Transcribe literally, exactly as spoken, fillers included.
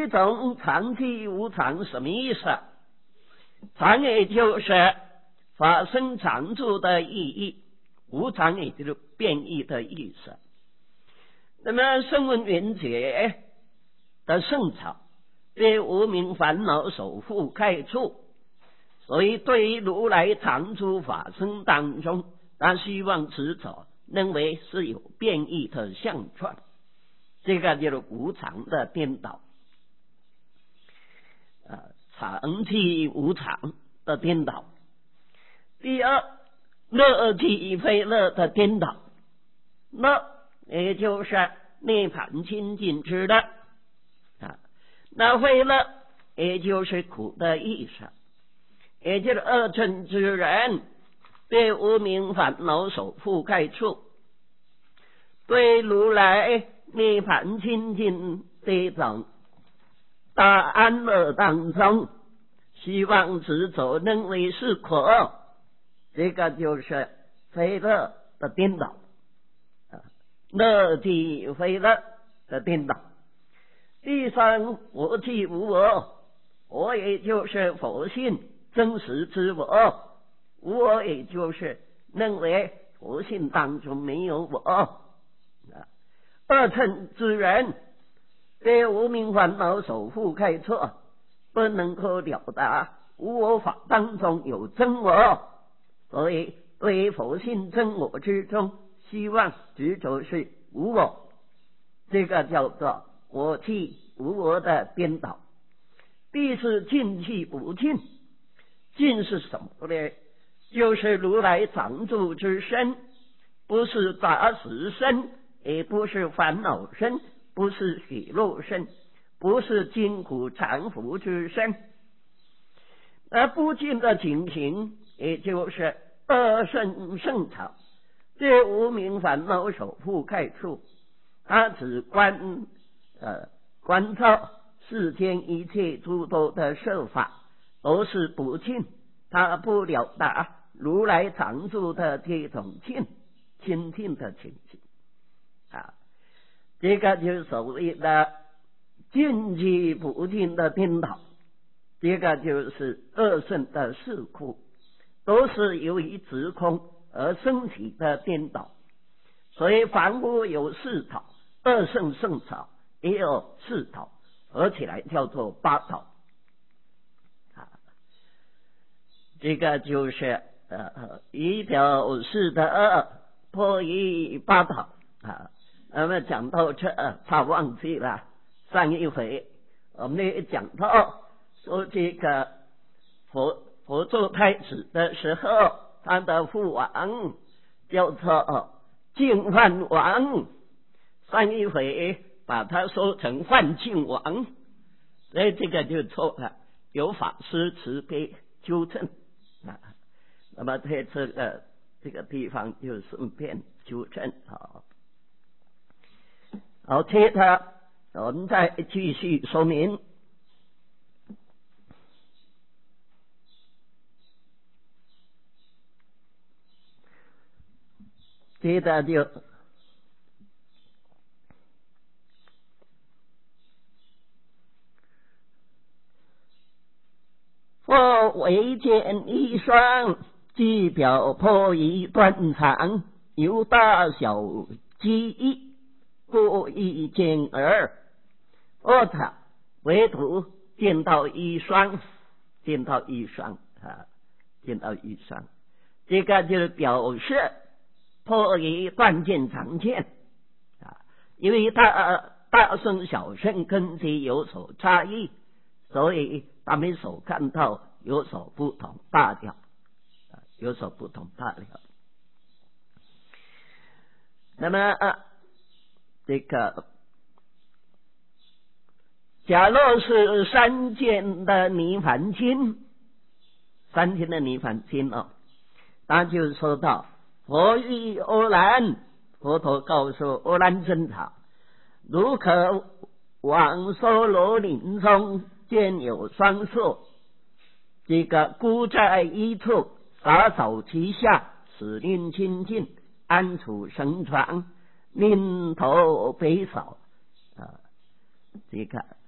一种常寂无常什么意思？常也就是发生常住的意义，无常也就是变异的意思。那么声闻缘觉的圣草对无明烦恼守护开处，所以对于如来常住法身当中，他希望持者认为是有变异的相状，这个就是无常的颠倒，呃，常寂无常的颠倒。第二，乐寂非乐的颠倒，乐也就是涅槃清净之乐啊，那非乐也就是苦的意思，也就是二乘之人对无明烦恼所覆盖处，对如来涅槃清净这种大安乐当中，希望执着认为是苦，这个就是非乐的颠倒，乐寂非乐的颠倒。第三，我寂无我，我也就是佛性真实之我，无我也就是认为佛性当中没有我。二乘之人对无明烦恼守护开错，不能够了达无我法当中有真我，所以对佛性真我之中，希望执着是无我，这个叫做我寂无我的颠倒。第四，净寂不净，净是什么呢？就是如来常住之身，不是杂食身，也不是烦恼身，不是喜乐身，不是筋骨缠缚之身。而不净的情形，也就是二圣圣草对无明烦恼所覆盖处，他只观呃观照世间一切诸多的设法都是不净，他不了达如来常住的这种净清净的情形啊，这个就是所谓的净寂不净的颠倒，这个就是二圣的事故，都是由于执空而升起的颠倒。所以凡夫有四讨，二圣圣草也有四讨，合起来叫做八讨啊。这个就是呃一表示的二破一八讨啊。那么讲到这，他忘记了上一回我们也讲到说，这个佛佛做太子的时候，他的父王叫做净饭王，上一回把他说成范净王，所以这个就错了，有法师慈悲纠正啊。那么在这个这个地方就顺便纠正好。好，接着我们再继续说明。接着就或为见一双，即表破一断肠，由大小机异，故意见耳。或者唯独见到一双，见到一双啊，见到一双，这个就是表示破一断见常见啊，因为大大圣小圣根基有所差异，所以他们所看到有所不同罢了，有所不同罢了。那么、啊、这个假若是三件的泥盘经，三件的泥盘经哦，他就说到佛欲阿难，佛陀告诉阿难尊者，如可往娑罗林中见有双树，这个孤在一处，洒扫其下，使令清净，安处绳床，令头北扫啊，这个